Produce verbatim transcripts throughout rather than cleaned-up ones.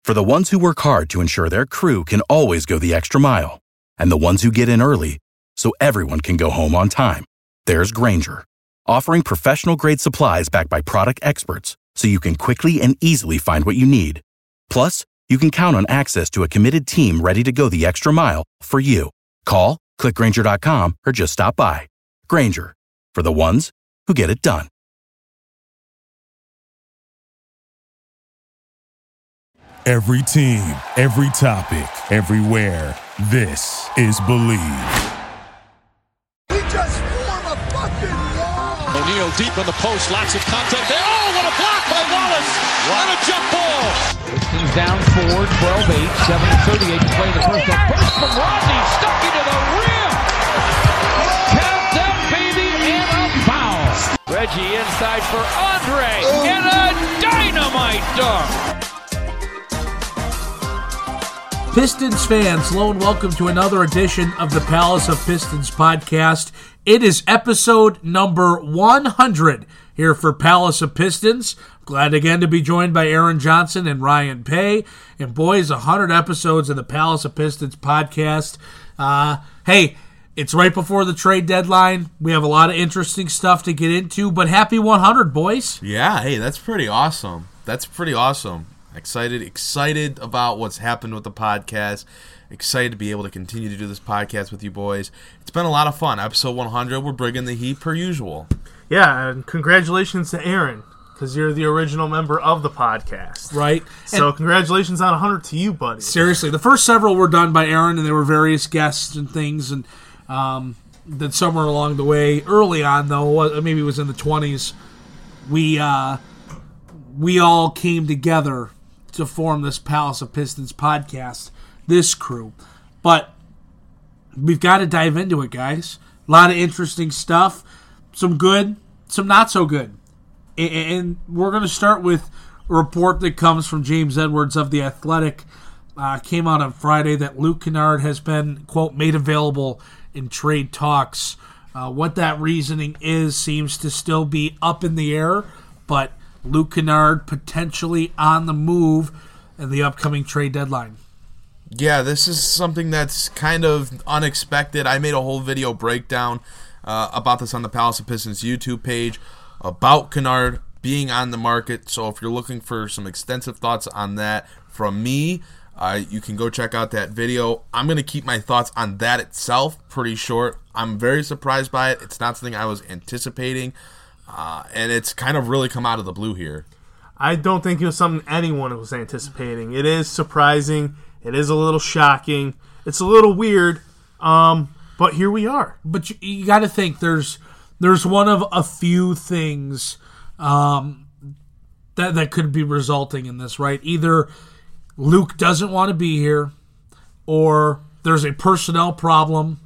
For the ones who work hard to ensure their crew can always go the extra mile, and the ones who get in early so everyone can go home on time, there's Grainger, offering professional-grade supplies backed by product experts so you can quickly and easily find what you need. Plus, you can count on access to a committed team ready to go the extra mile for you. Call, click Grainger dot com, or just stop by. Grainger, for the ones who get it done. Every team, every topic, everywhere. This is Believe. He just formed a fucking wall. O'Neal deep in the post, lots of contact there. Oh, what a block by Wallace! Wow. And a jump ball. Pistons down four, twelve eight, seven thirty-eight to play the first. A burst from Rodney, stuck into the rim. Count them, baby, and a foul. Reggie inside for Andre, oh. And a dynamite dunk. Pistons fans, hello and welcome to another edition of the Palace of Pistons podcast. It is episode number one hundred here for Palace of Pistons. Glad again to be joined by Aaron Johnson and Ryan Pay. And boys, one hundred episodes of the Palace of Pistons podcast. Uh, hey, it's right before the trade deadline. We have a lot of interesting stuff to get into, but happy one hundred, boys. Yeah, hey, that's pretty awesome. That's pretty awesome. Excited, excited about what's happened with the podcast. Excited to be able to continue to do this podcast with you boys. It's been a lot of fun. Episode one hundred, we're bringing the heat per usual. Yeah, and congratulations to Aaron, because you're the original member of the podcast. Right. So and congratulations on one hundred to you, buddy. Seriously, the first several were done by Aaron, and there were various guests and things, and um, then somewhere along the way, early on though, maybe it was in the twenties, we uh, we all came together to form this Palace of Pistons podcast, this crew. But we've got to dive into it, guys. A lot of interesting stuff. Some good, some not so good. And we're going to start with a report that comes from James Edwards of The Athletic. Uh, came out on Friday that Luke Kennard has been, quote, made available in trade talks. Uh, what that reasoning is seems to still be up in the air, but Luke Kennard potentially on the move in the upcoming trade deadline. Yeah, this is something that's kind of unexpected. I made a whole video breakdown uh, about this on the Palace of Pistons YouTube page about Kennard being on the market. So if you're looking for some extensive thoughts on that from me, uh, you can go check out that video. I'm going to keep my thoughts on that itself pretty short. I'm very surprised by it. It's not something I was anticipating. Uh, and it's kind of really come out of the blue here. I don't think it was something anyone was anticipating. It is surprising. It is a little shocking. It's a little weird. Um, but here we are. But you, you got to think there's there's one of a few things um, that that could be resulting in this, right? Either Luke doesn't want to be here, or there's a personnel problem,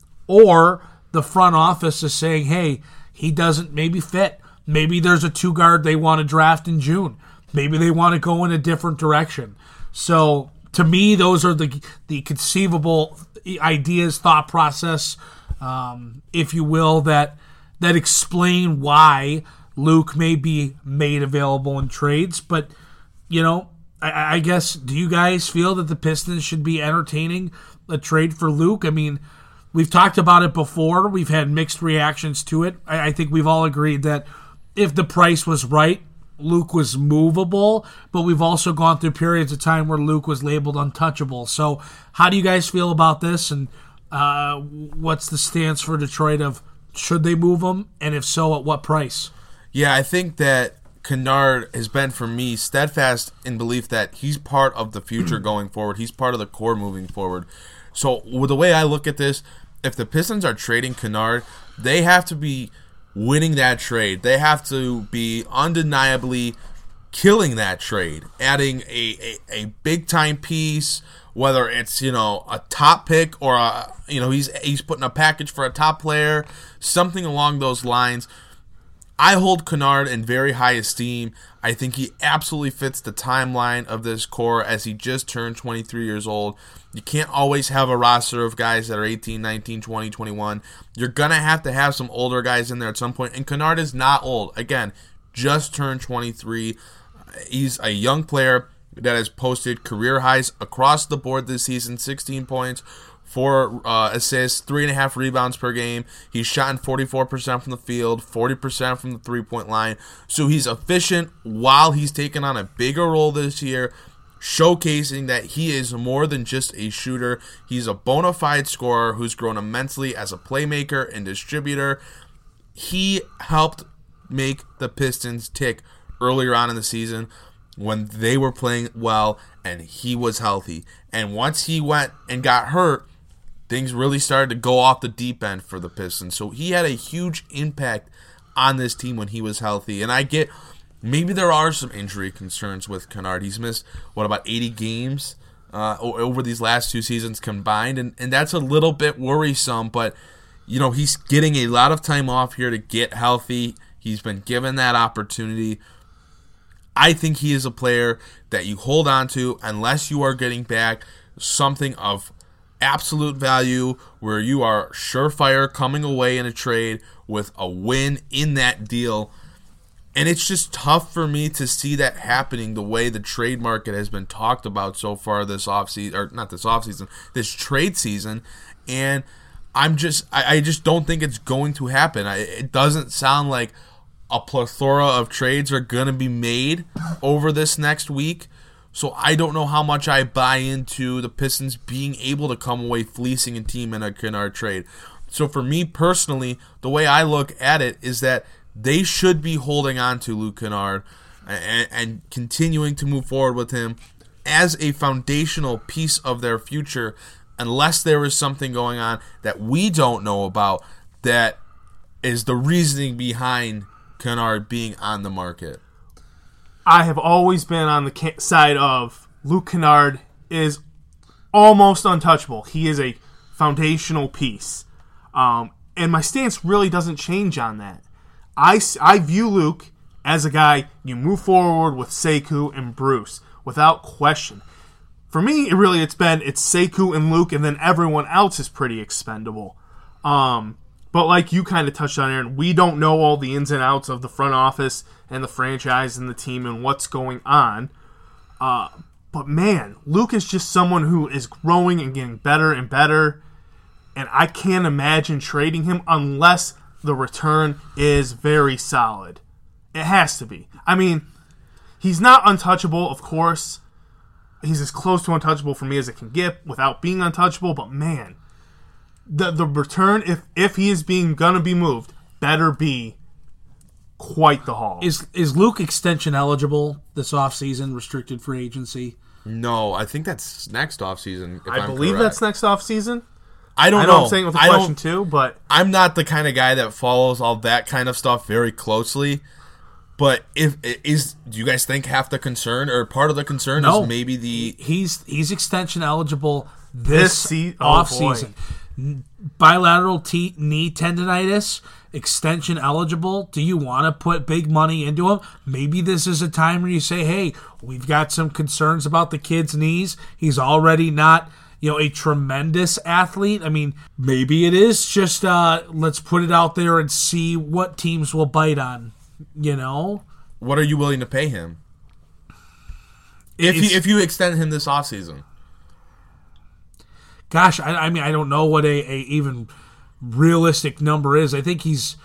or the front office is saying, hey, he doesn't maybe fit. Maybe there's a two-guard they want to draft in June. Maybe they want to go in a different direction. So, to me, those are the the conceivable ideas, thought process, um, if you will, that that explain why Luke may be made available in trades. But, you know, I, I guess, do you guys feel that the Pistons should be entertaining a trade for Luke? I mean, we've talked about it before. We've had mixed reactions to it. I, I think we've all agreed that if the price was right, Luke was movable, but we've also gone through periods of time where Luke was labeled untouchable. So how do you guys feel about this, and uh, what's the stance for Detroit of should they move him, and if so, at what price? Yeah, I think that Kennard has been, for me, steadfast in belief that he's part of the future going forward. He's part of the core moving forward. So with the way I look at this, if the Pistons are trading Kennard, they have to be winning that trade. They have to be undeniably killing that trade, adding a, a, a big-time piece, whether it's, you know, a top pick or, a, you know, he's he's putting a package for a top player, something along those lines. I hold Kennard in very high esteem. I think he absolutely fits the timeline of this core as he just turned twenty-three years old. You can't always have a roster of guys that are eighteen, nineteen, twenty, twenty-one. You're going to have to have some older guys in there at some point. And Kennard is not old. Again, just turned twenty-three. He's a young player that has posted career highs across the board this season, sixteen points, four uh, assists, three and a half rebounds per game. He's shot in forty-four percent from the field, forty percent from the three-point line. So he's efficient while he's taken on a bigger role this year, showcasing that he is more than just a shooter. He's a bona fide scorer who's grown immensely as a playmaker and distributor. He helped make the Pistons tick earlier on in the season when they were playing well and he was healthy. And once he went and got hurt, things really started to go off the deep end for the Pistons. So he had a huge impact on this team when he was healthy. And I get, maybe there are some injury concerns with Kennard. He's missed, what, about eighty games uh, over these last two seasons combined. And, and that's a little bit worrisome. But, you know, he's getting a lot of time off here to get healthy. He's been given that opportunity. I think he is a player that you hold on to unless you are getting back something of absolute value where you are surefire coming away in a trade with a win in that deal. And it's just tough for me to see that happening the way the trade market has been talked about so far this offseason, or not this offseason, this trade season. And I'm just, I, I just don't think it's going to happen. I, it doesn't sound like a plethora of trades are going to be made over this next week. So I don't know how much I buy into the Pistons being able to come away fleecing a team in a Kennard trade. So for me personally, the way I look at it is that they should be holding on to Luke Kennard and, and continuing to move forward with him as a foundational piece of their future, unless there is something going on that we don't know about that is the reasoning behind Kennard being on the market. I have always been on the side of Luke Kennard is almost untouchable. He is a foundational piece. Um, and my stance really doesn't change on that. I, I view Luke as a guy you move forward with Sekou and Bruce without question. For me, it really it's been it's Sekou and Luke, and then everyone else is pretty expendable. Um, but like you kind of touched on, Aaron, we don't know all the ins and outs of the front office and the franchise and the team and what's going on. Uh, but man, Luke is just someone who is growing and getting better and better, and I can't imagine trading him unless the return is very solid. It has to be. I mean, he's not untouchable, of course. He's as close to untouchable for me as it can get without being untouchable, but man, the the return, if if he is being gonna be moved, better be quite the haul. Is is Luke extension eligible this offseason, restricted free agency? No, I think that's next offseason. I I'm believe correct. that's next offseason. I don't I know. know I'm saying it with a I question don't- too, but I'm not the kind of guy that follows all that kind of stuff very closely. But if is do you guys think half the concern or part of the concern No. is maybe the He's he's extension eligible This this, se- oh, offseason. Bilateral t- knee tendonitis, extension eligible. Do you want to put big money into him? Maybe this is a time where you say, hey, we've got some concerns about the kid's knees. He's already not, you know, a tremendous athlete. I mean, maybe it is just uh, let's put it out there and see what teams will bite on, you know? what are you willing to pay him? If It's- you, if you extend him this offseason. Gosh, I, I mean, I don't know what a, a even realistic number is. I think he's,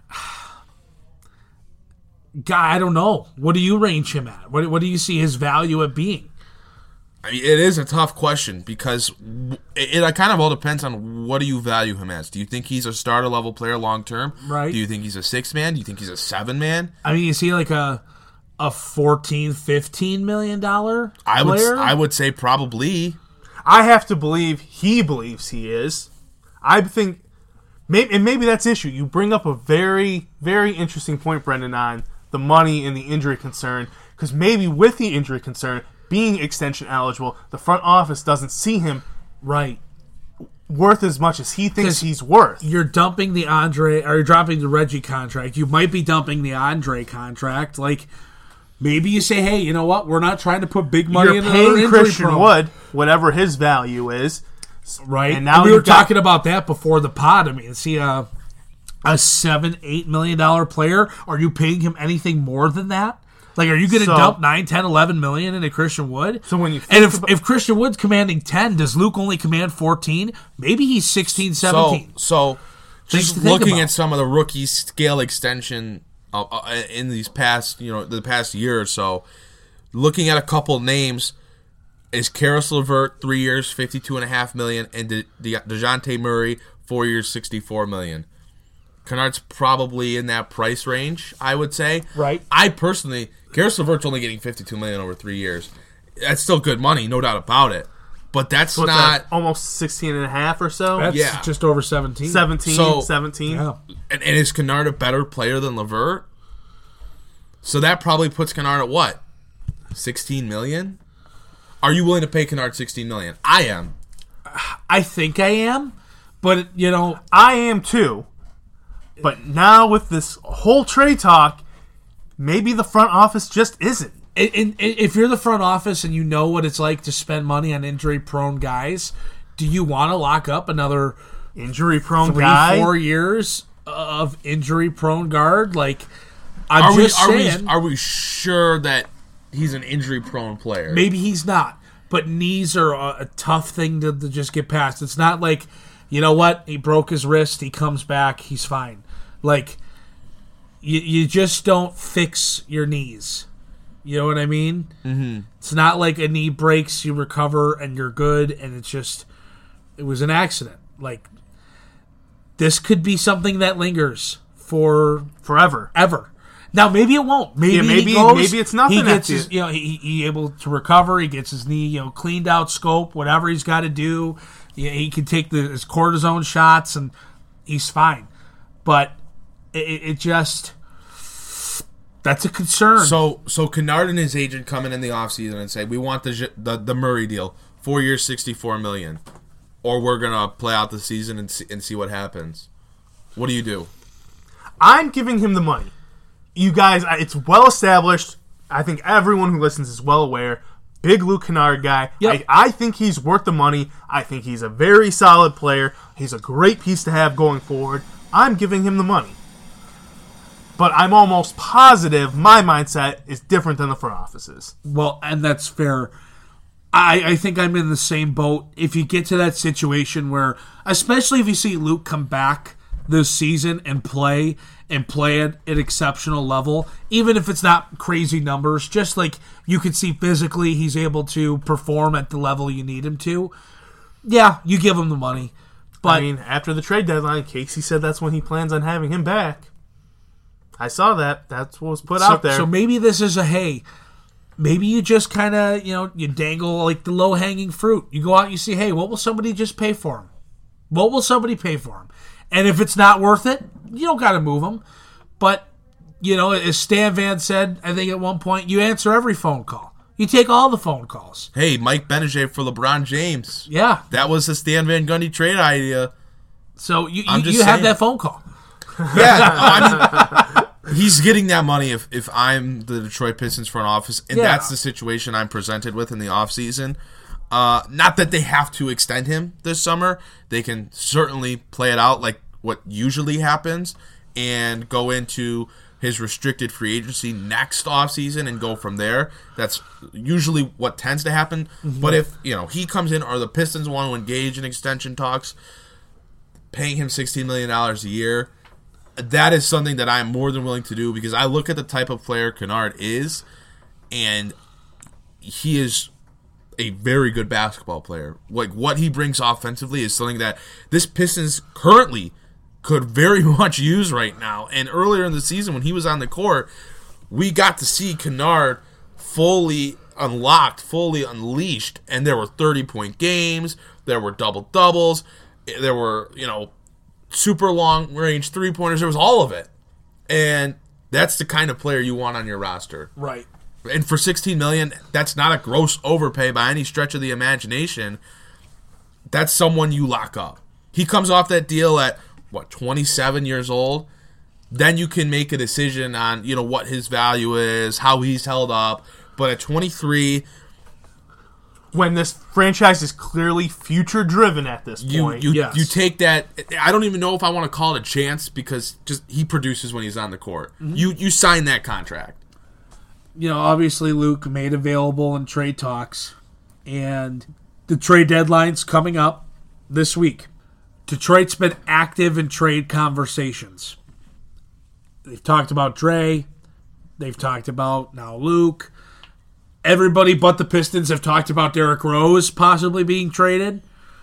guy. I don't know. What do you range him at? What what do you see his value at being? I mean, it is a tough question because it, it kind of all depends on what do you value him as. Do you think he's a starter level player long term? Right. Do you think he's a six man? Do you think he's a seven man? I mean, is he like a a fourteen, fifteen million dollar I would player? I would say probably. I have to believe he believes he is. I think, maybe, and maybe that's the issue. You bring up a very, very interesting point, Brendan, on the money and the injury concern. Because maybe with the injury concern, being extension eligible, the front office doesn't see him right. worth as much as he thinks 'Cause he's worth. You're dumping the Andre, or you're dropping the Reggie contract. You might be dumping the Andre contract. Like, maybe you say, hey, you know what? We're not trying to put big money You're into our paying injury Christian promo. Wood, whatever his value is. Right. And now we were you've got- talking about that before the pod. I mean, is he a, a seven, eight million dollar player? Are you paying him anything more than that? Like, are you going to So- dump nine, ten, eleven million into Christian Wood? So when you and think if, about- if Christian Wood's commanding ten, does Luke only command fourteen? Maybe he's sixteen, seventeen. So, so Things just to think looking about. at some of the rookie scale extension uh, uh, in these past, you know, the past year or so, looking at a couple names, is Karis LeVert three years, fifty-two and a half million, and De- De- DeJounte Murray four years, sixty-four million. Kennard's probably in that price range, I would say. Right. I personally, Karis LeVert's only getting fifty-two million over three years. That's still good money, no doubt about it. But that's What's not. that, almost sixteen and a half or so? That's yeah. just over seventeen. seventeen, So- seventeen. Yeah. And, and is Kennard a better player than LeVert? So that probably puts Kennard at what? sixteen million? Are you willing to pay Kennard sixteen million? I am. I think I am, but, you know, I am too. But now with this whole trade talk, maybe the front office just isn't. in, in, if you're the front office and you know what it's like to spend money on injury-prone guys, do you want to lock up another Injury-prone three, guy. four years of injury-prone guard? Like, I'm Are we, just are, saying, we, are we sure that he's an injury-prone player? maybe he's not. But knees are a, a tough thing to, to just get past. It's not like, you know what, he broke his wrist, he comes back, he's fine. Like, you, you just don't fix your knees. You know what I mean? Mm-hmm. It's not like a knee breaks, you recover, and you're good, and it's just, it was an accident. Like, this could be something that lingers for Forever. ever. Now maybe it won't. Maybe Yeah, maybe- he goes, maybe it's nothing He gets after his, it. you know, he, he able to recover. He gets his knee, you know, cleaned out, scope, whatever he's got to do. He, he can take the, his cortisone shots, and he's fine. But it, it just that's a concern. So so Kennard and his agent come in in the offseason and say, we want the, J- the the Murray deal, four years, sixty-four million dollars, or we're going to play out the season and see, and see what happens. What do you do? I'm giving him the money. You guys, I- it's well established. I think everyone who listens is well aware. Big Luke Kennard guy. Yep. I, I think he's worth the money. I think he's a very solid player. He's a great piece to have going forward. I'm giving him the money. But I'm almost positive my mindset is different than the front office's. Well, and that's fair. I, I think I'm in the same boat. If you get to that situation where, especially if you see Luke come back this season and play and play at an exceptional level, even if it's not crazy numbers, just like you can see physically he's able to perform at the level you need him to, yeah, you give him the money. But I mean, after the trade deadline, Casey said that's when he plans on having him back. I saw that. That's what was put so, out there. so maybe this is a, hey, maybe you just kind of, you know, you dangle like the low-hanging fruit. You go out and you see, hey, what will somebody just pay for him? What will somebody pay for him? And if it's not worth it, you don't got to move him. But, you know, as Stan Van said, I think at one point, you answer every phone call. You take all the phone calls. Hey, Mike Benajay for LeBron James. Yeah. That was the Stan Van Gundy trade idea. So you I'm you, just you have saying. that phone call. Yeah, I mean, he's getting that money if, if I'm the Detroit Pistons front office, and Yeah. that's the situation I'm presented with in the offseason. Uh, not that they have to extend him this summer. They can certainly play it out like what usually happens and go into his restricted free agency next offseason and go from there. That's usually what tends to happen. Mm-hmm. But if, you know, he comes in or the Pistons want to engage in extension talks, paying him sixteen million dollars a year, that is something that I'm more than willing to do because I look at the type of player Kennard is, and he is a very good basketball player. Like, what he brings offensively is something that this Pistons currently could very much use right now. And earlier in the season when he was on the court, we got to see Kennard fully unlocked, fully unleashed, and there were thirty-point games, there were double-doubles, there were, you know, super long-range three-pointers, there was all of it. And that's the kind of player you want on your roster. Right. And for sixteen million dollars, that's not a gross overpay by any stretch of the imagination. That's someone you lock up. He comes off that deal at, what, twenty-seven years old? Then you can make a decision on, you know, what his value is, how he's held up. But at twenty-three, when this franchise is clearly future-driven at this you point. you, Yes. you take that. I don't even know if I want to call it a chance because just he produces when he's on the court. Mm-hmm. You you sign that contract. you know, obviously Luke made available in trade talks, and the trade deadline's coming up this week. Detroit's been active in trade conversations. They've talked about Dre. They've talked about now Luke. Everybody but the Pistons have talked about Derrick Rose possibly being traded.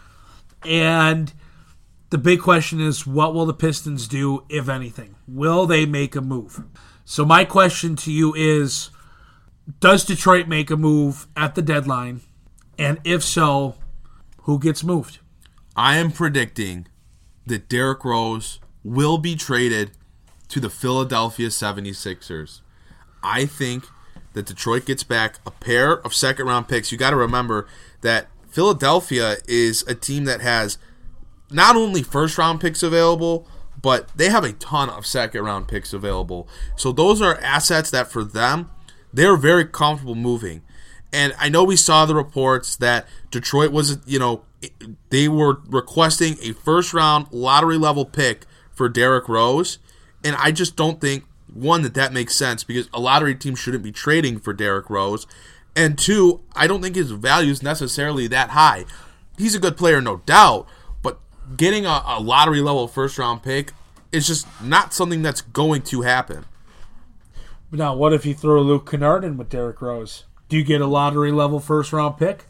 And the big question is, what will the Pistons do, if anything? Will they make a move? So my question to you is, does Detroit make a move at the deadline? And if so, who gets moved? I am predicting that Derrick Rose will be traded to the Philadelphia seventy-sixers. I think that Detroit gets back a pair of second-round picks. You got to remember that Philadelphia is a team that has not only first-round picks available, but they have a ton of second-round picks available. So those are assets that for them, they're very comfortable moving. And I know we saw the reports that Detroit was, you know, they were requesting a first-round lottery-level pick for Derrick Rose. And I just don't think, one, that that makes sense because a lottery team shouldn't be trading for Derrick Rose. And two, I don't think his value is necessarily that high. He's a good player, no doubt, but getting a, a lottery-level first-round pick is just not something that's going to happen. Now, what if you throw Luke Kennard in with Derrick Rose? Do you get a lottery-level first-round pick?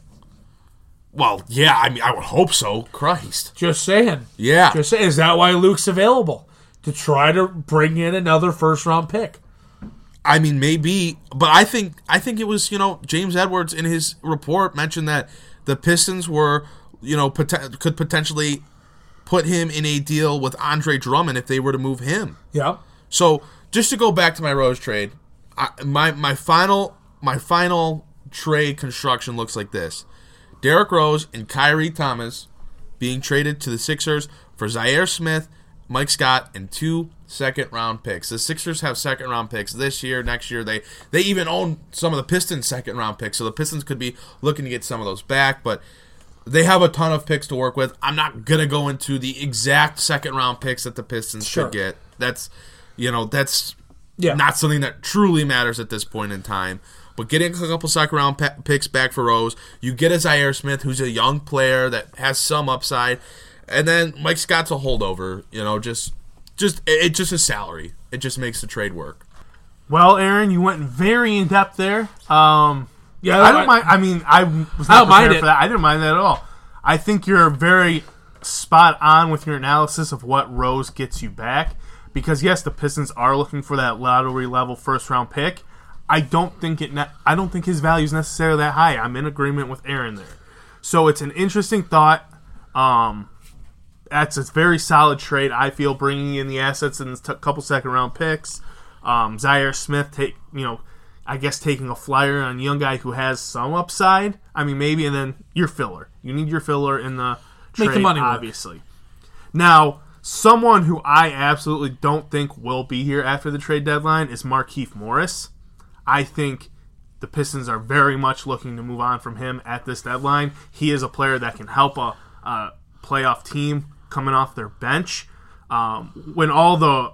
Well, yeah, I mean, I would hope so. Christ. Just saying. Yeah. Just saying. Is that why Luke's available? To try to bring in another first-round pick? I mean, maybe, but I think I think it was, you know, James Edwards in his report mentioned that the Pistons were, you know, pot- could potentially put him in a deal with Andre Drummond if they were to move him. Yeah. So, just to go back to my Rose trade, I, my my final my final trade construction looks like this. Derrick Rose and Kyrie Thomas being traded to the Sixers for Zaire Smith, Mike Scott, and two second-round picks. The Sixers have second-round picks this year, next year. They they even own some of the Pistons' second-round picks, so the Pistons could be looking to get some of those back, but they have a ton of picks to work with. I'm not going to go into the exact second-round picks that the Pistons Sure. should get. That's, you know, that's Yeah. not something that truly matters at this point in time. But getting a couple second-round pe- picks back for Rose, you get a Zaire Smith, who's a young player that has some upside, and then Mike Scott's a holdover. You know, just just it, it's just a salary. It just makes the trade work. Well, Aaron, you went very in depth there. Um, Yeah, I don't mind. I mean, I was I not don't mind prepared it. for that. I didn't mind that at all. I think you're very spot on with your analysis of what Rose gets you back. Because yes, the Pistons are looking for that lottery level first round pick. I don't think it. Ne- I don't think his value is necessarily that high. I'm in agreement with Aaron there. So it's an interesting thought. Um, that's a very solid trade. I feel bringing in the assets and a couple second round picks. Um, Zaire Smith, take you know, I guess taking a flyer on a young guy who has some upside. I mean, maybe, and then your filler. You need your filler in the trade, Make the money work. obviously. Now, someone who I absolutely don't think will be here after the trade deadline is Markieff Morris. I think the Pistons are very much looking to move on from him at this deadline. He is a player that can help a, a playoff team coming off their bench. Um, when all the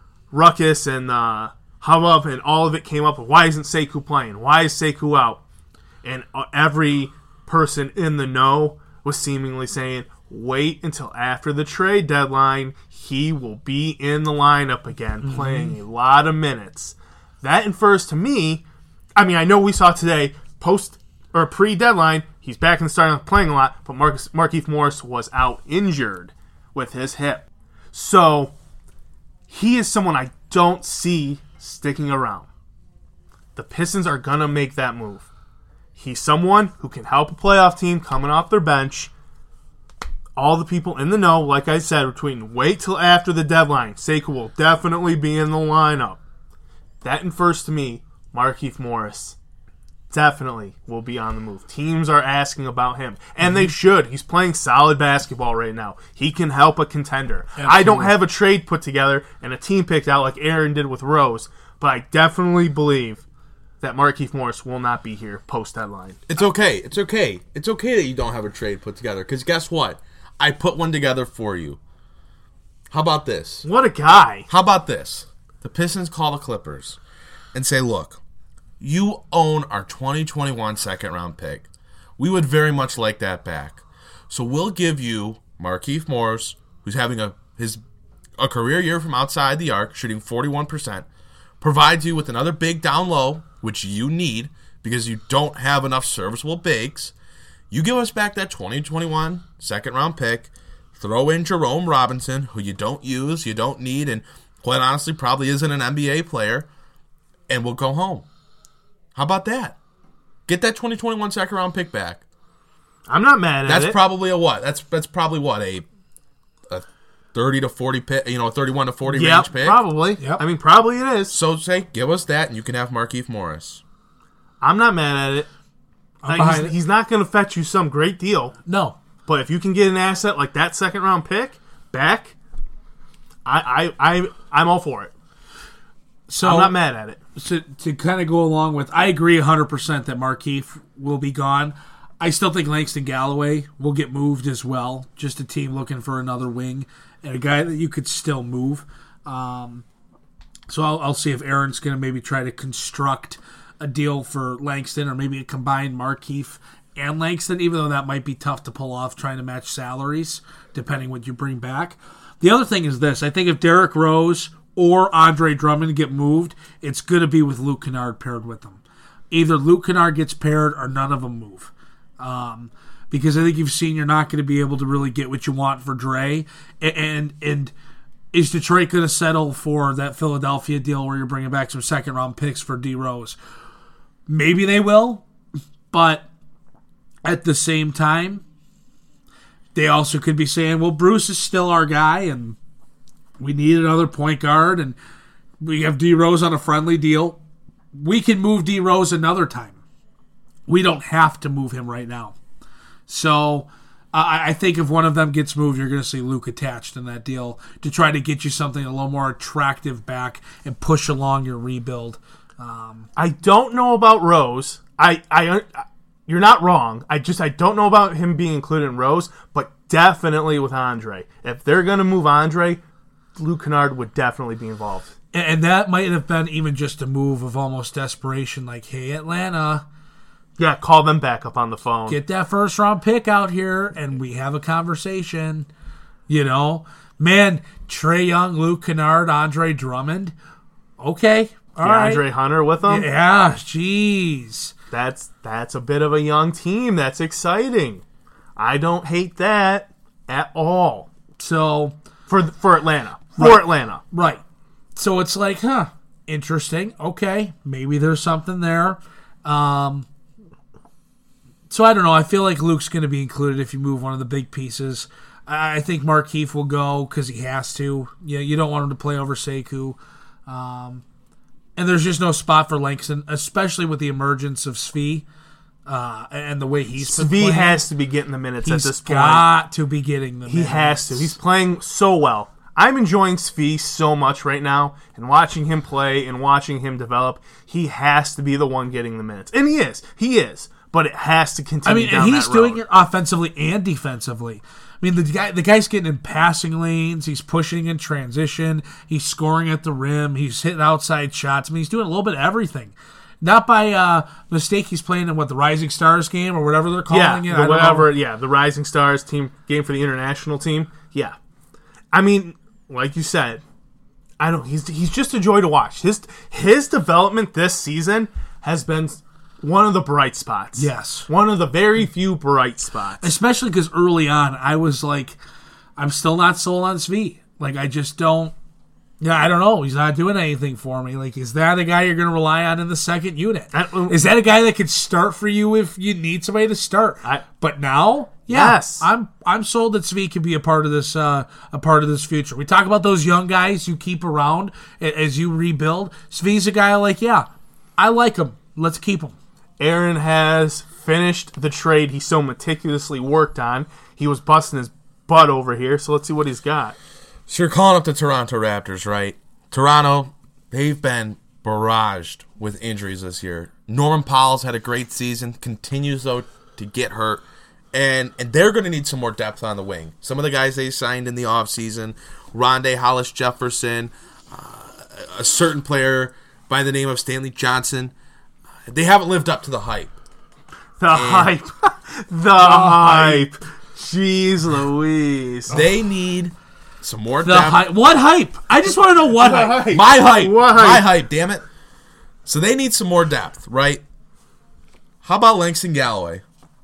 ruckus and uh, hubbub and all of it came up, why isn't Sekou playing? Why is Sekou out? And every person in the know was seemingly saying, wait until after the trade deadline. He will be in the lineup again, mm-hmm. playing a lot of minutes. That infers to me, I mean, I know we saw today, post or pre-deadline, he's back in the starting playing a lot, but Marcus, Markieff Morris was out injured with his hip. So, he is someone I don't see sticking around. The Pistons are going to make that move. He's someone who can help a playoff team coming off their bench. All the people in the know, like I said, between wait till after the deadline, Sekou will definitely be in the lineup. That infers to me, Markieff Morris definitely will be on the move. Teams are asking about him, and mm-hmm. they should. He's playing solid basketball right now. He can help a contender. Absolutely. I don't have a trade put together and a team picked out like Aaron did with Rose, but I definitely believe that Markieff Morris will not be here post-deadline. It's okay. It's okay. It's okay that you don't have a trade put together, because guess what? I put one together for you. How about this? What a guy. How about this? The Pistons call the Clippers and say, look, you own our twenty twenty-one second round pick. We would very much like that back. So we'll give you Markieff Morris, who's having a his a career year from outside the arc, shooting forty-one percent, provides you with another big down low, which you need because you don't have enough serviceable bigs. You give us back that twenty twenty-one second round pick, throw in Jerome Robinson, who you don't use, you don't need, and quite honestly probably isn't an N B A player, and we'll go home. How about that? Get that twenty twenty-one second round pick back. I'm not mad at that's it. That's probably a what? That's that's probably what a a thirty to forty pick, you know, a thirty-one to forty yep, range pick. Probably. Yep. I mean, probably it is. So say, give us that, and you can have Markieff Morris. I'm not mad at it. I'm Like, he's, behind it. he's not going to fetch you some great deal. No. But if you can get an asset like that second round pick back, I I, I I'm all for it. So I'm not mad at it. So to kind of go along with, I agree one hundred percent that Markieff will be gone. I still think Langston Galloway will get moved as well. Just a team looking for another wing and a guy that you could still move. Um, so I'll, I'll see if Aaron's going to maybe try to construct a deal for Langston, or maybe a combined Markieff and Langston, even though that might be tough to pull off trying to match salaries, depending what you bring back. The other thing is this. I think if Derrick Rose or Andre Drummond get moved, it's going to be with Luke Kennard paired with them. Either Luke Kennard gets paired or none of them move. Um, because I think you've seen you're not going to be able to really get what you want for Dre. And, and, and is Detroit going to settle for that Philadelphia deal where you're bringing back some second-round picks for D. Rose? Maybe they will, but at the same time, they also could be saying, well, Bruce is still our guy, and we need another point guard, and we have D. Rose on a friendly deal. We can move D. Rose another time. We don't have to move him right now. So uh, I think if one of them gets moved, you're going to see Luke attached in that deal to try to get you something a little more attractive back and push along your rebuild. Um, I don't know about Rose. I, I, you're not wrong. I just I don't know about him being included in Rose, but definitely with Andre. If they're going to move Andre, Luke Kennard would definitely be involved. And that might have been even just a move of almost desperation, like, hey, Atlanta, yeah, call them back up on the phone. Get that first round pick out here, and we have a conversation. You know, man, Trae Young, Luke Kennard, Andre Drummond. Okay, all right. Andre Hunter with them. Yeah, jeez. That's that's a bit of a young team. That's exciting. I don't hate that at all. So for for Atlanta, for right, Atlanta, right. So it's like, huh, interesting. Okay, maybe there's something there. Um, so I don't know. I feel like Luke's going to be included if you move one of the big pieces. I think Markieff will go because he has to. Yeah, you don't want him to play over Sekou. Um, and there's just no spot for Langston, especially with the emergence of Svi uh, and the way he's been Svi playing. has to be getting the minutes He's at this point. got to be getting the He minutes. has to. He's playing so well. I'm enjoying Svi so much right now, and watching him play and watching him develop. He has to be the one getting the minutes, and he is. He is, but it has to continue. I mean, down and he's that doing road. it offensively and defensively. I mean, the guy, the guy's getting in passing lanes. He's pushing in transition. He's scoring at the rim. He's hitting outside shots. I mean, he's doing a little bit of everything. Not by uh, mistake. He's playing in what the Rising Stars game or whatever they're calling yeah, it. the I don't whatever. know. Yeah, the Rising Stars team game for the international team. Yeah, I mean, like you said, I don't. He's he's just a joy to watch. His his development this season has been one of the bright spots. Yes, one of the very few bright spots. Especially because early on, I was like, I'm still not sold on Svi. Like, I just don't. Yeah, I don't know. He's not doing anything for me. Like, is that a guy you're going to rely on in the second unit? I, is that a guy that could start for you if you need somebody to start? I, but now, yeah, yes, I'm I'm sold that Svi can be a part of this uh, a part of this future. We talk about those young guys you keep around as you rebuild. Svi's a guy like, yeah, I like him. Let's keep him. Aaron has finished the trade he so meticulously worked on. He was busting his butt over here, so let's see what he's got. So you're calling up the Toronto Raptors, right? Toronto, they've been barraged with injuries this year. Norman Powell's had a great season, continues, though, to get hurt. And and they're going to need some more depth on the wing. Some of the guys they signed in the offseason, Rondé Hollis Jefferson, uh, a certain player by the name of Stanley Johnson, they haven't lived up to the hype. The and hype. the, the hype. hype. Jeez Louise. They need some more the depth. Hype. What hype? I just want to know what hype. hype. My hype. What My hype? hype, damn it. So they need some more depth, right? How about Langston Galloway?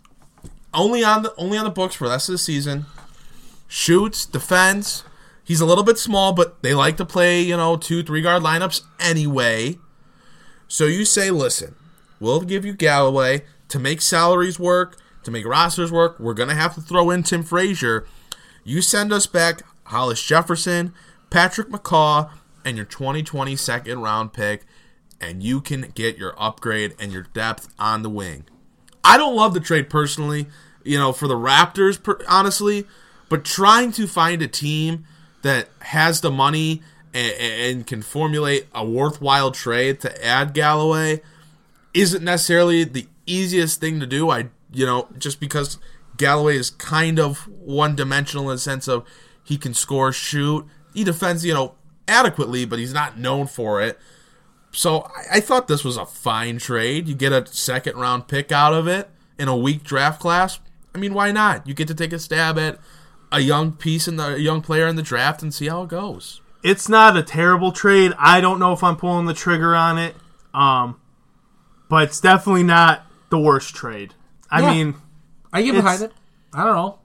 Only on the only on the books for the rest of the season. Shoots, defends. He's a little bit small, but they like to play, you know, two, three guard lineups anyway. So you say, listen, we'll give you Galloway to make salaries work, to make rosters work. We're going to have to throw in Tim Frazier. You send us back Hollis Jefferson, Patrick McCaw, and your twenty twenty second round pick, and you can get your upgrade and your depth on the wing. I don't love the trade personally, you know, for the Raptors, per, honestly, but trying to find a team that has the money and, and can formulate a worthwhile trade to add Galloway isn't necessarily the easiest thing to do. I, you know, just because Galloway is kind of one-dimensional in the sense of he can score, shoot. He defends, you know, adequately, but he's not known for it. So I, I thought this was a fine trade. You get a second-round pick out of it in a weak draft class. I mean, why not? You get to take a stab at a young piece in the a young player in the draft and see how it goes. It's not a terrible trade. I don't know if I'm pulling the trigger on it, um, but it's definitely not the worst trade. I yeah. mean, I get behind it. I don't know.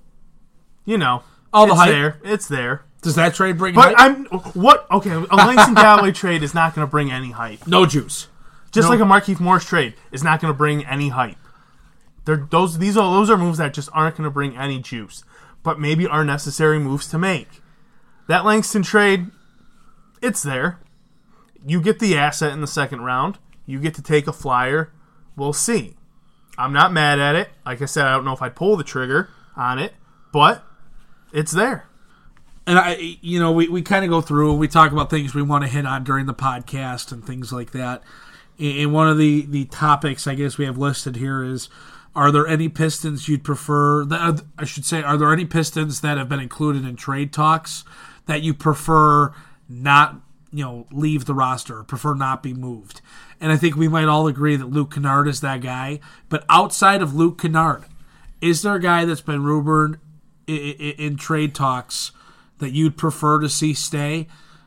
You know, all the it's hype. there. It's there. Does that trade bring but hype? I'm what? Okay, a Langston Galloway trade is not going to bring any hype. No juice. Just no. like a Markieff Morris trade is not going to bring any hype. They're, those these are those are moves that just aren't going to bring any juice, but maybe are necessary moves to make. That Langston trade, it's there. You get the asset in the second round. You get to take a flyer. We'll see. I'm not mad at it. Like I said, I don't know if I'd pull the trigger on it, but it's there. And I, you know, we, we kind of go through and we talk about things we want to hit on during the podcast and things like that. And one of the, the topics I guess we have listed here is, are there any Pistons you'd prefer, that, I should say, are there any Pistons that have been included in trade talks that you prefer not, you know, leave the roster, prefer not be moved? And I think we might all agree that Luke Kennard is that guy. But outside of Luke Kennard, is there a guy that's been rumored in, in, in trade talks that you'd prefer to see stay?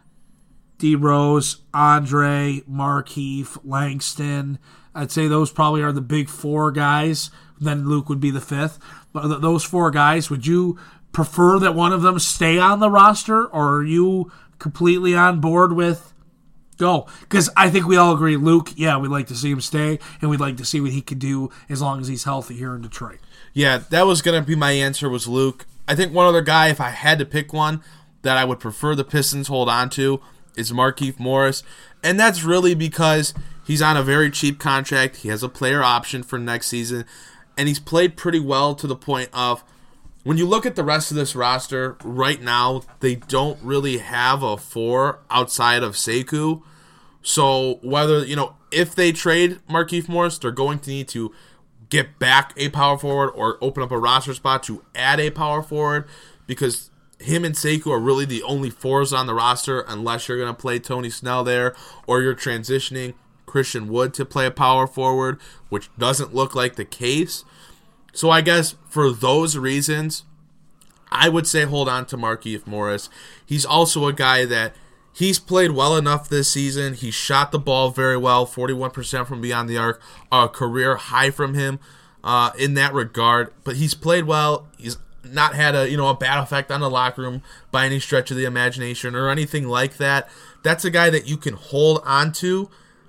D. Rose, Andre, Markieff, Langston. I'd say those probably are the big four guys. Then Luke would be the fifth. But those four guys, would you prefer that one of them stay on the roster, or are you completely on board with go? Because I think we all agree, Luke, yeah, we'd like to see him stay, and we'd like to see what he could do as long as he's healthy here in Detroit. Yeah, that was going to be my answer, was Luke. I think one other guy, if I had to pick one, that I would prefer the Pistons hold on to is Markieff Morris. And that's really because he's on a very cheap contract. He has a player option for next season. And he's played pretty well to the point of, when you look at the rest of this roster, right now, they don't really have a four outside of Sekou. So whether, you know, if they trade Markieff Morris, they're going to need to get back a power forward or open up a roster spot to add a power forward, because him and Sekou are really the only fours on the roster, unless you're going to play Tony Snell there or you're transitioning Christian Wood to play a power forward, which doesn't look like the case. So I guess for those reasons, I would say hold on to Markieff Morris. He's also a guy that he's played well enough this season. He shot the ball very well, forty-one percent from beyond the arc, a career high from him uh, in that regard. But he's played well. He's not had a you know a bad effect on the locker room by any stretch of the imagination or anything like that. That's a guy that you can hold on to.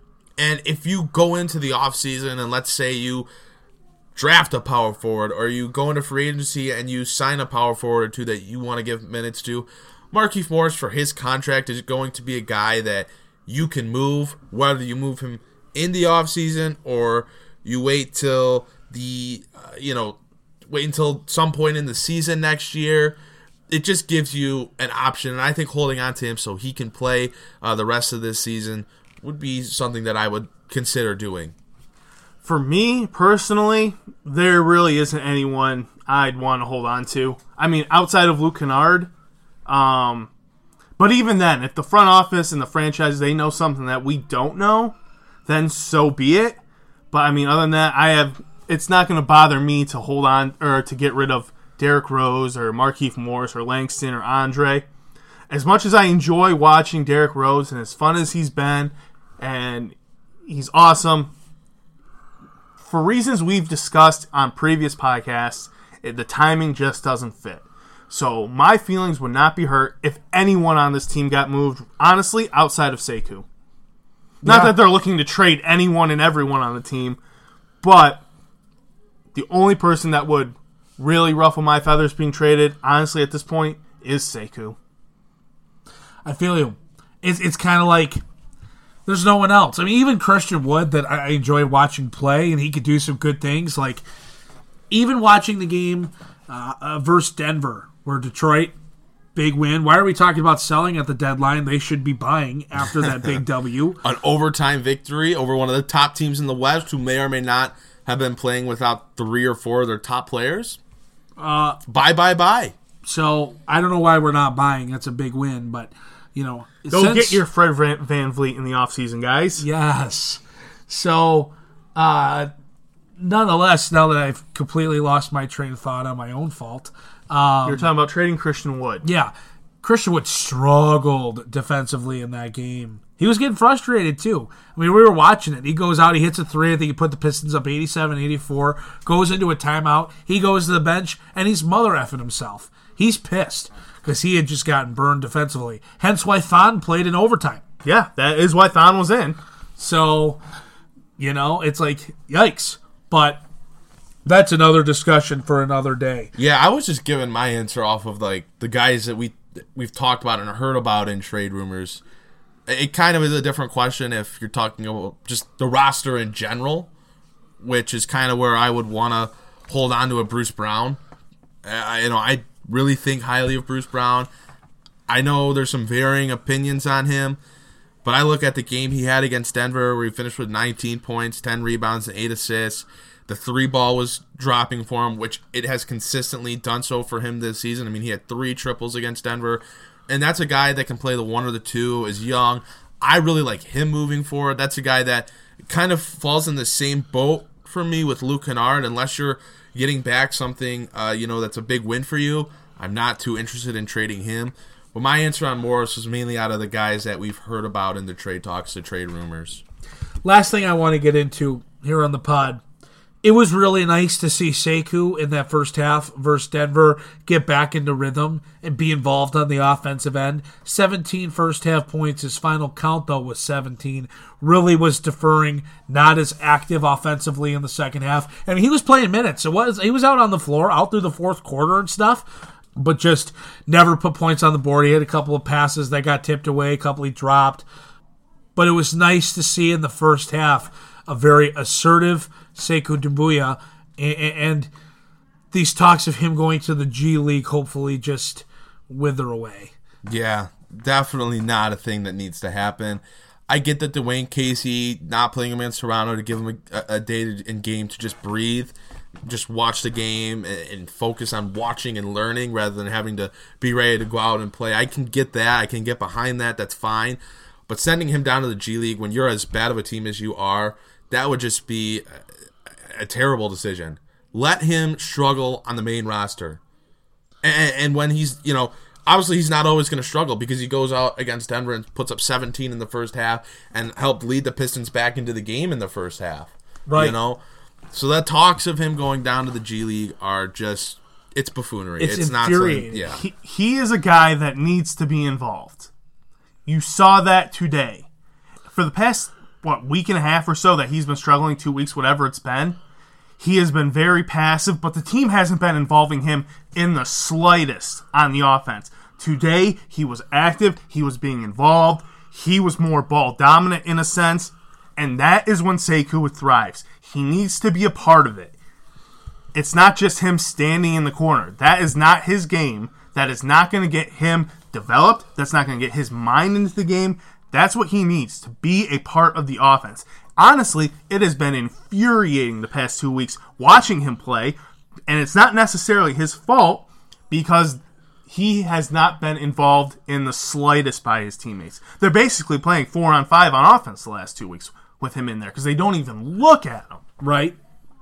And if you go into the offseason and let's say you draft a power forward, or you go into free agency and you sign a power forward or two that you want to give minutes to, Markieff Morris, for his contract, is going to be a guy that you can move, whether you move him in the offseason or you wait till the, uh, you know, wait until some point in the season next year. It just gives you an option, and I think holding on to him so he can play uh, the rest of this season would be something that I would consider doing. For me, personally, there really isn't anyone I'd want to hold on to. I mean, outside of Luke Kennard. Um, but even then, if the front office and the franchise, they know something that we don't know, then so be it. But, I mean, other than that, I have. It's not going to bother me to hold on or to get rid of Derrick Rose or Markieff Morris or Langston or Andre. As much as I enjoy watching Derrick Rose and as fun as he's been, and he's awesome, for reasons we've discussed on previous podcasts, it, the timing just doesn't fit. So my feelings would not be hurt if anyone on this team got moved, honestly, outside of Sekou. Not yeah. that they're looking to trade anyone and everyone on the team, but the only person that would really ruffle my feathers being traded, honestly, at this point, is Sekou. I feel you. It's it's kind of like there's no one else. I mean, even Christian Wood, that I enjoy watching play, and he could do some good things. Like, even watching the game uh, uh, versus Denver, where Detroit, big win. Why are we talking about selling at the deadline? They should be buying after that big W. An overtime victory over one of the top teams in the West, who may or may not have been playing without three or four of their top players. Uh, bye, bye, bye. So, I don't know why we're not buying. That's a big win, but, you know. Go since, get your Fred Van Vliet in the offseason, guys. Yes. So, uh, nonetheless, now that I've completely lost my train of thought on my own fault. Um, You're talking about trading Christian Wood. Yeah. Christian Wood struggled defensively in that game. He was getting frustrated, too. I mean, we were watching it. He goes out, he hits a three. I think he put the Pistons up eighty-seven eighty-four, goes into a timeout. He goes to the bench, and he's mother effing himself. He's pissed because he had just gotten burned defensively. Hence why Thon played in overtime. Yeah, that is why Thon was in. So, you know, it's like, yikes. But that's another discussion for another day. Yeah, I was just giving my answer off of, like, the guys that we, we've talked about and heard about in trade rumors. It kind of is a different question if you're talking about just the roster in general, which is kind of where I would want to hold on to a Bruce Brown. I, you know, I really think highly of Bruce Brown. I know there's some varying opinions on him, but I look at the game he had against Denver where he finished with nineteen points, ten rebounds, and eight assists. The three ball was dropping for him, which it has consistently done so for him this season. I mean, he had three triples against Denver. And that's a guy that can play the one or the two, is young. I really like him moving forward. That's a guy that kind of falls in the same boat for me with Luke Kennard. Unless you're getting back something, uh, you know, that's a big win for you, I'm not too interested in trading him. But my answer on Morris was mainly out of the guys that we've heard about in the trade talks, the trade rumors. Last thing I want to get into here on the pod. It was really nice to see Sekou in that first half versus Denver get back into rhythm and be involved on the offensive end. seventeen first half points. His final count, though, was seventeen. Really was deferring, not as active offensively in the second half. I mean, he was playing minutes. It was He was out on the floor, out through the fourth quarter and stuff, but just never put points on the board. He had a couple of passes that got tipped away, a couple he dropped. But it was nice to see in the first half a very assertive Sekou Doumbouya, and, and these talks of him going to the G League hopefully just wither away. Yeah, definitely not a thing that needs to happen. I get that Dwayne Casey not playing against Toronto to give him a, a day to, in game to just breathe, just watch the game and, and focus on watching and learning rather than having to be ready to go out and play. I can get that. I can get behind that. That's fine. But sending him down to the G League when you're as bad of a team as you are, that would just be a, a terrible decision. Let him struggle on the main roster. And, and when he's, you know, obviously he's not always going to struggle because he goes out against Denver and puts up seventeen in the first half and helped lead the Pistons back into the game in the first half. Right. You know? So the talks of him going down to the G League are just, it's buffoonery. It's, it's infuriating. not yeah. He, he is a guy that needs to be involved. You saw that today. For the past what, week and a half or so that he's been struggling, two weeks, whatever it's been, he has been very passive, but the team hasn't been involving him in the slightest on the offense. Today, he was active, he was being involved, he was more ball dominant in a sense, and that is when Sekou thrives. He needs to be a part of it. It's not just him standing in the corner. That is not his game. That is not going to get him developed. That's not going to get his mind into the game. That's what he needs, to be a part of the offense. Honestly, it has been infuriating the past two weeks watching him play, and it's not necessarily his fault because he has not been involved in the slightest by his teammates. They're basically playing four on five on offense the last two weeks with him in there because they don't even look at him. Right.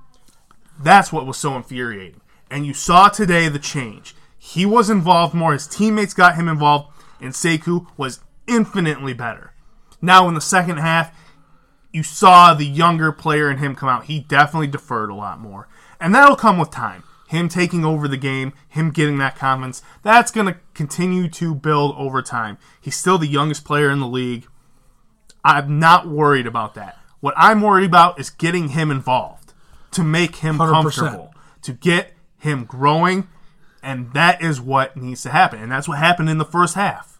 That's what was so infuriating. And you saw today the change. He was involved more. His teammates got him involved. And Sekou was infinitely better. Now in the second half, you saw the younger player in him come out. He definitely deferred a lot more. And that'll come with time. Him taking over the game, him getting that confidence, that's going to continue to build over time. He's still the youngest player in the league. I'm not worried about that. What I'm worried about is getting him involved, to make him one hundred percent comfortable, to get him growing, and that is what needs to happen. And that's what happened in the first half.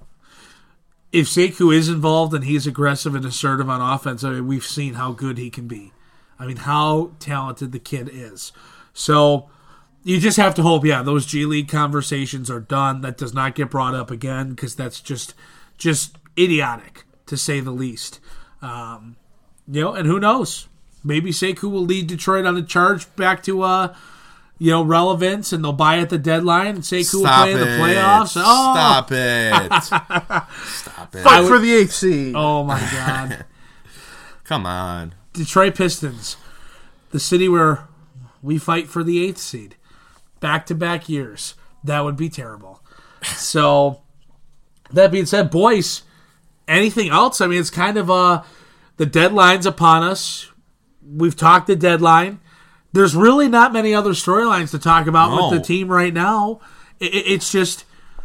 If Sekou is involved and he's aggressive and assertive on offense, I mean, we've seen how good he can be. I mean, how talented the kid is. So you just have to hope, yeah, those G League conversations are done. That does not get brought up again, because that's just just idiotic, to say the least. Um, you know, and who knows? Maybe Sekou will lead Detroit on a charge back to uh, you know, relevance, and they'll buy at the deadline, and Sekou will play in the playoffs. Oh. Stop it. Stop it. Fight for the eighth seed. Oh, my God. Come on. Detroit Pistons, the city where we fight for the eighth seed. Back-to-back years. That would be terrible. So, that being said, boys, anything else? I mean, it's kind of uh, the deadline's upon us. We've talked the deadline. There's really not many other storylines to talk about no. with the team right now. It, it, it's just,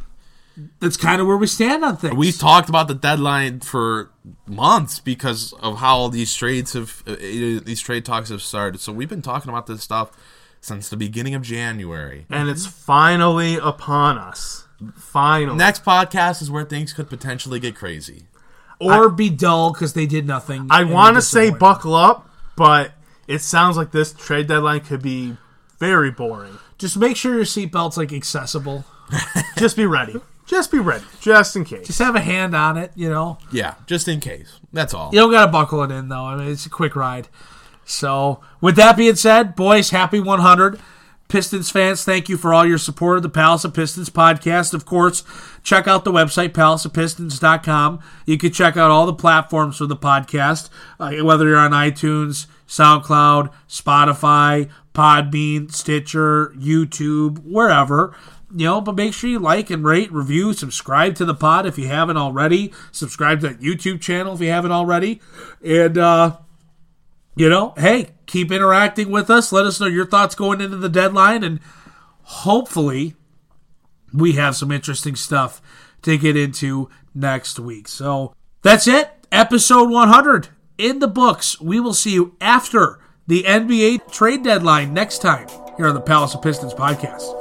that's kind of where we stand on things. We've talked about the deadline for months because of how these trades have, uh, these trade talks have started. So we've been talking about this stuff since the beginning of January. And it's finally upon us. Finally. Next podcast is where things could potentially get crazy. Or I, be dull because they did nothing. I want to say buckle up, but it sounds like this trade deadline could be very boring. Just make sure your seatbelt's like accessible. Just be ready. Just be ready. Just in case. Just have a hand on it, you know. Yeah, just in case. That's all. You don't got to buckle it in, though. I mean, it's a quick ride. So, with that being said, boys, happy one hundred. Pistons fans, thank you for all your support of the Palace of Pistons podcast. Of course, check out the website, palace of pistons dot com. You can check out all the platforms for the podcast, uh, whether you're on iTunes, SoundCloud, Spotify, Podbean, Stitcher, YouTube, wherever. You know, but make sure you like and rate, review, subscribe to the pod if you haven't already. Subscribe to that YouTube channel if you haven't already. And, uh, you know, hey, keep interacting with us. Let us know your thoughts going into the deadline. And hopefully we have some interesting stuff to get into next week. So that's it. Episode one hundred in the books. We will see you after the N B A trade deadline next time here on the Palace of Pistons podcast.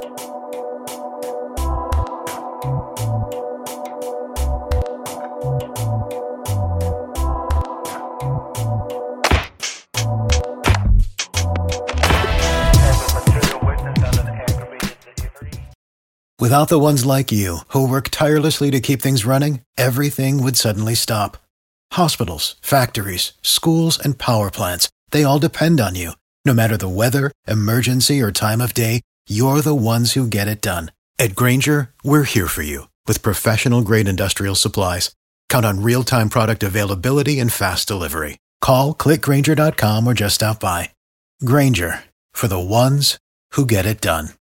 Without the ones like you, who work tirelessly to keep things running, everything would suddenly stop. Hospitals, factories, schools, and power plants, they all depend on you. No matter the weather, emergency, or time of day, you're the ones who get it done. At Grainger, we're here for you with professional-grade industrial supplies. Count on real-time product availability and fast delivery. Call, click Grainger dot com, or just stop by. Grainger, for the ones who get it done.